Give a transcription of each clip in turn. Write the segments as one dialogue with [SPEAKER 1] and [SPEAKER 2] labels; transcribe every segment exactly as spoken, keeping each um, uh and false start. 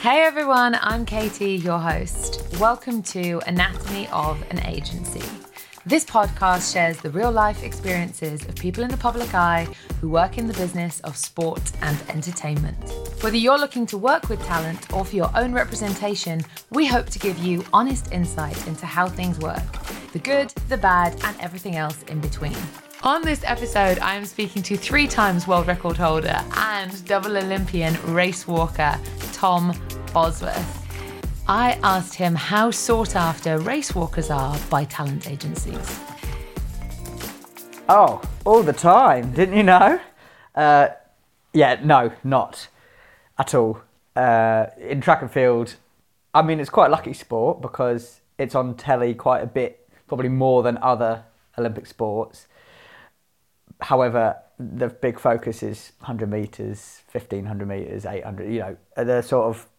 [SPEAKER 1] Hey everyone, I'm Katie, your host. Welcome to Anatomy of an Agency. This podcast shares the real-life experiences of people in the public eye who work in the business of sport and entertainment. Whether you're looking to work with talent or for your own representation, we hope to give you honest insight into how things work, the good, the bad, and everything else in between. On this episode, I am speaking to three times world record holder and double Olympian race walker, Tom Bosworth. I asked him how sought after race walkers are by talent agencies.
[SPEAKER 2] Oh, all the time, didn't you know? Uh, yeah, no, not at all. Uh, in track and field, I mean, it's quite a lucky sport because it's on telly quite a bit, probably more than other Olympic sports. However, the big focus is one hundred metres, fifteen hundred metres, eight hundred, you know, the sort of,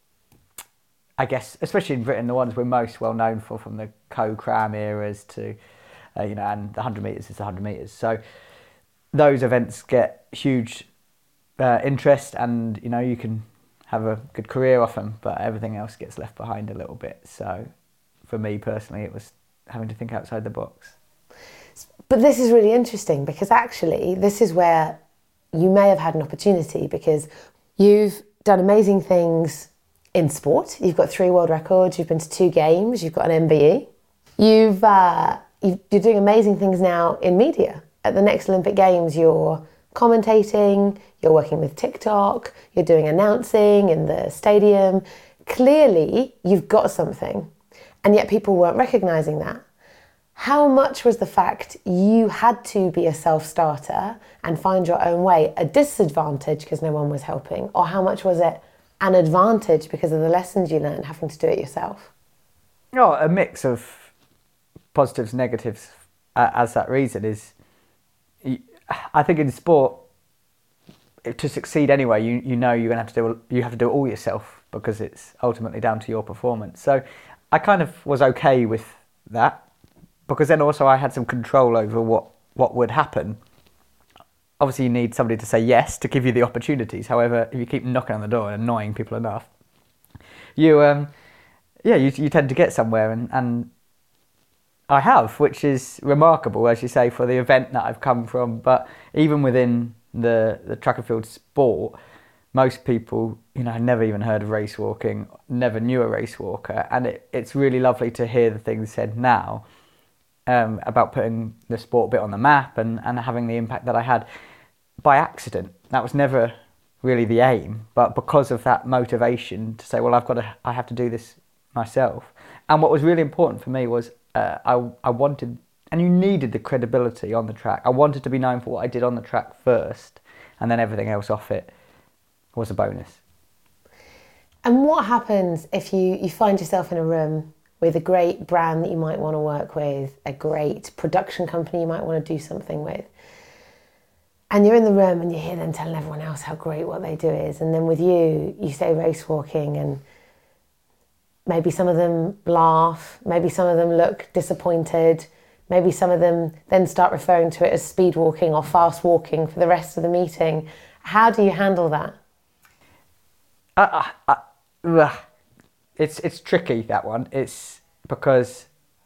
[SPEAKER 2] I guess, especially in Britain, the ones we're most well known for, from the co-cram eras to, uh, you know, and the one hundred metres is the one hundred metres. So those events get huge uh, interest and, you know, you can have a good career off them, but everything else gets left behind a little bit. So for me personally, it was having to think outside the box.
[SPEAKER 3] But this is really interesting because actually this is where you may have had an opportunity because you've done amazing things in sport. You've got three world records, you've been to two games, you've got an M B E. You've, uh, you've, you're doing amazing things now in media. At the next Olympic Games, you're commentating, you're working with TikTok, you're doing announcing in the stadium. Clearly, you've got something, and yet people weren't recognising that. How much was the fact you had to be a self-starter and find your own way a disadvantage because no one was helping? Or how much was it an advantage because of the lessons you learned having to do it yourself?
[SPEAKER 2] Oh, a mix of positives, negatives uh, as that reason is, I think in sport, to succeed anyway, you, you know you're going to have to do you have to do it all yourself because it's ultimately down to your performance. So I kind of was okay with that. Because then also I had some control over what, what would happen. Obviously you need somebody to say yes to give you the opportunities. However, if you keep knocking on the door and annoying people enough, you um, yeah, you you tend to get somewhere, and, and I have, which is remarkable, as you say, for the event that I've come from. But even within the, the track and field sport, most people, you know, never even heard of race walking, never knew a race walker, and it, it's really lovely to hear the things said now. Um, about putting the sport bit on the map and, and having the impact that I had by accident. That was never really the aim, but because of that motivation to say, well, I've got to, I have to do this myself. And what was really important for me was uh, I, I wanted, and you needed the credibility on the track. I wanted to be known for what I did on the track first, and then everything else off it was a bonus.
[SPEAKER 3] And what happens if you, you find yourself in a room with a great brand that you might want to work with, a great production company you might want to do something with, and you're in the room and you hear them telling everyone else how great what they do is, and then with you, you say race walking, and maybe some of them laugh, maybe some of them look disappointed, maybe some of them then start referring to it as speed walking or fast walking for the rest of the meeting. How do you handle that?
[SPEAKER 2] Uh, uh, uh, It's it's tricky, that one. It's because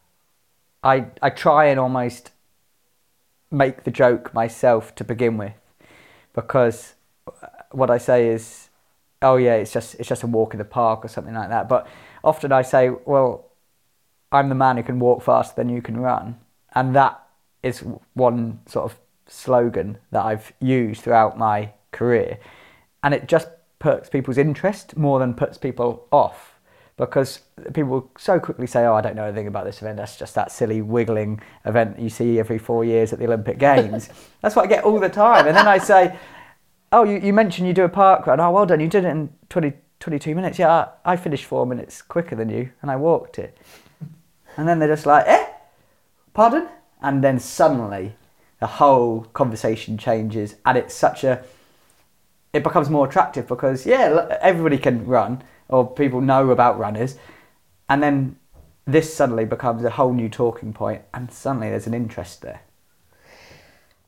[SPEAKER 2] I I try and almost make the joke myself to begin with, because what I say is, oh yeah, it's just it's just a walk in the park or something like that. But often I say, well, I'm the man who can walk faster than you can run, and that is one sort of slogan that I've used throughout my career, and it just perks people's interest more than puts people off. Because people so quickly say, oh, I don't know anything about this event. That's just that silly wiggling event that you see every four years at the Olympic Games. That's what I get all the time. And then I say, oh, you, you mentioned you do a park run. Oh, well done. You did it in twenty, twenty-two minutes. Yeah, I, I finished four minutes quicker than you and I walked it. And then they're just like, eh? Pardon? And then suddenly the whole conversation changes and it's such a... It becomes more attractive because, yeah, everybody can run, or people know about runners, and then this suddenly becomes a whole new talking point, and suddenly there's an interest there.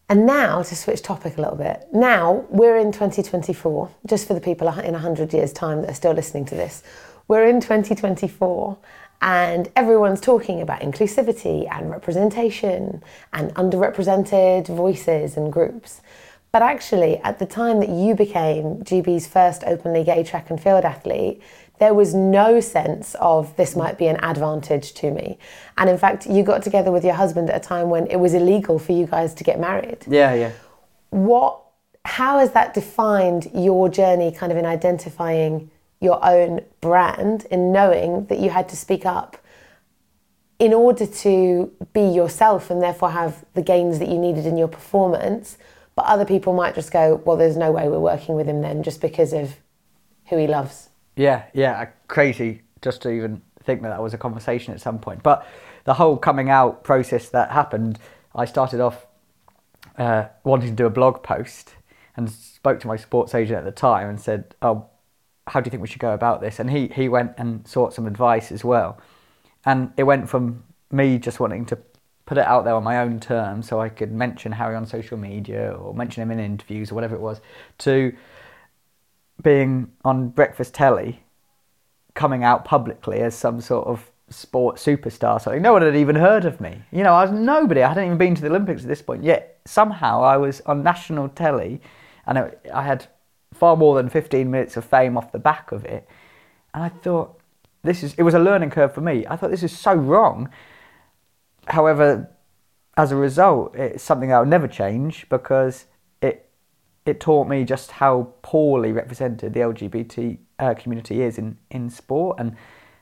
[SPEAKER 3] And now, to switch topic a little bit, now we're in twenty twenty-four, just for the people in one hundred years' time that are still listening to this. We're in twenty twenty-four and everyone's talking about inclusivity and representation and underrepresented voices and groups. But actually, at the time that you became G B's first openly gay track and field athlete, there was no sense of this might be an advantage to me. And in fact, you got together with your husband at a time when it was illegal for you guys to get married.
[SPEAKER 2] Yeah, yeah.
[SPEAKER 3] What, how has that defined your journey kind of in identifying your own brand, in knowing that you had to speak up in order to be yourself and therefore have the gains that you needed in your performance, but other people might just go, well, there's no way we're working with him then just because of who he loves.
[SPEAKER 2] Yeah, yeah, crazy just to even think that that was a conversation at some point. But the whole coming out process that happened, I started off uh, wanting to do a blog post and spoke to my sports agent at the time and said, oh, how do you think we should go about this? And he, he went and sought some advice as well. And it went from me just wanting to put it out there on my own terms so I could mention Harry on social media or mention him in interviews or whatever it was, to being on breakfast telly, coming out publicly as some sort of sport superstar. So no one had even heard of me. You know, I was nobody. I hadn't even been to the Olympics at this point. Yet somehow I was on national telly and it, I had far more than fifteen minutes of fame off the back of it. And I thought, this is, it was a learning curve for me. I thought, this is so wrong. However, as a result, it's something I'll never change because it it taught me just how poorly represented the L G B T uh, community is in, in sport. And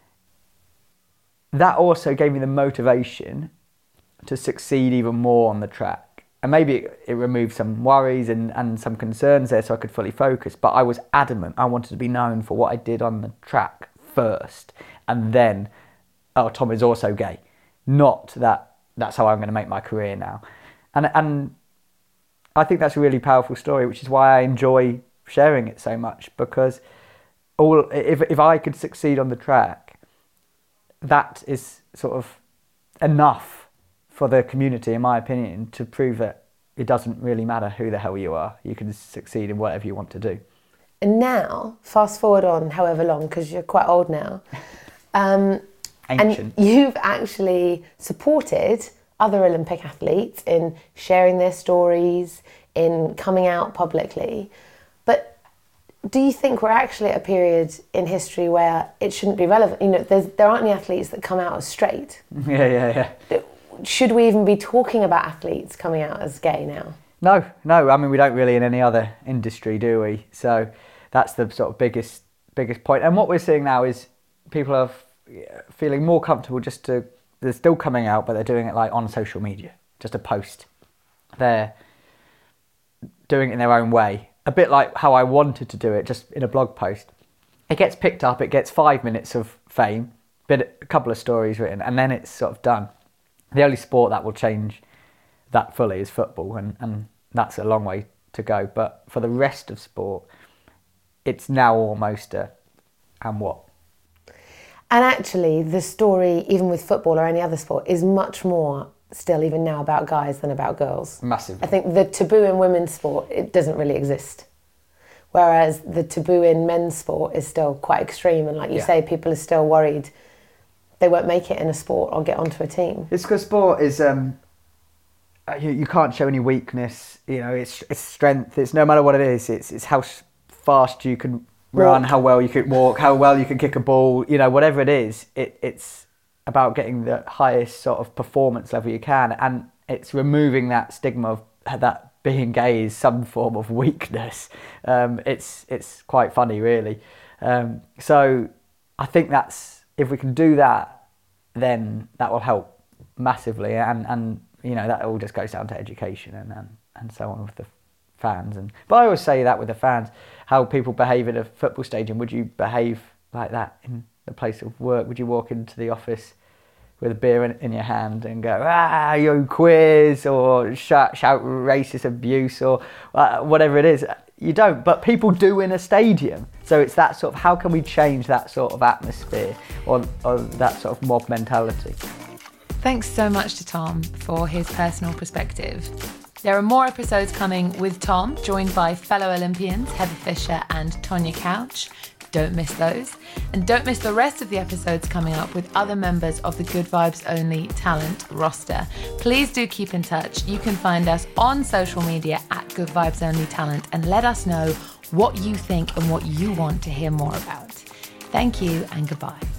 [SPEAKER 2] that also gave me the motivation to succeed even more on the track. And maybe it, it removed some worries and, and some concerns there so I could fully focus. But I was adamant. I wanted to be known for what I did on the track first. And then, oh, Tom is also gay. Not that that's how I'm going to make my career now. And and I think that's a really powerful story, which is why I enjoy sharing it so much, because all if if I could succeed on the track, that is sort of enough for the community, in my opinion, to prove that it doesn't really matter who the hell you are. You can succeed in whatever you want to do.
[SPEAKER 3] And now, fast forward on however long, because you're quite old now, um,
[SPEAKER 2] Ancient.
[SPEAKER 3] and you've actually supported other Olympic athletes in sharing their stories, in coming out publicly. But do you think we're actually at a period in history where it shouldn't be relevant? You know, there's, there aren't any athletes that come out as straight.
[SPEAKER 2] Yeah, yeah, yeah.
[SPEAKER 3] Should we even be talking about athletes coming out as gay now?
[SPEAKER 2] No, no. I mean, we don't really in any other industry, do we? So that's the sort of biggest biggest point. And what we're seeing now is people are feeling more comfortable just to, they're still coming out, but they're doing it like on social media, just a post. They're doing it in their own way. A bit like how I wanted to do it, just in a blog post. It gets picked up, it gets five minutes of fame, bit, a couple of stories written, and then it's sort of done. The only sport that will change that fully is football, and, and that's a long way to go. But for the rest of sport, it's now almost a, and what?
[SPEAKER 3] And actually, the story, even with football or any other sport, is much more still even now about guys than about girls.
[SPEAKER 2] Massively.
[SPEAKER 3] I think the taboo in women's sport, it doesn't really exist. Whereas the taboo in men's sport is still quite extreme. And like you
[SPEAKER 2] yeah.
[SPEAKER 3] say, people are still worried they won't make it in a sport or get onto a team.
[SPEAKER 2] It's because sport is, um, you, you can't show any weakness. You know, it's it's strength. It's no matter what it is. It's it's how fast you can run, walk. How well you can walk, how well you can kick a ball. You know, whatever it is, it it's about getting the highest sort of performance level you can, and it's removing that stigma of that being gay is some form of weakness. Um, it's it's quite funny, really. Um, so I think that's, if we can do that, then that will help massively, and, and you know, that all just goes down to education and, and, and so on with the fans. And but I always say that with the fans, how people behave in a football stadium. Would you behave like that in the place of work? Would you walk into the office with a beer in, in your hand and go, ah, you quiz, or shout, shout racist abuse, or uh, whatever it is? You don't, but people do in a stadium. So it's that sort of, how can we change that sort of atmosphere, or, or that sort of mob mentality?
[SPEAKER 1] Thanks so much to Tom for his personal perspective. There are more episodes coming with Tom, joined by fellow Olympians Heather Fisher and Tonya Couch. Don't miss those. And don't miss the rest of the episodes coming up with other members of the Good Vibes Only talent roster. Please do keep in touch. You can find us on social media at Good Vibes Only Talent and let us know what you think and what you want to hear more about. Thank you and goodbye.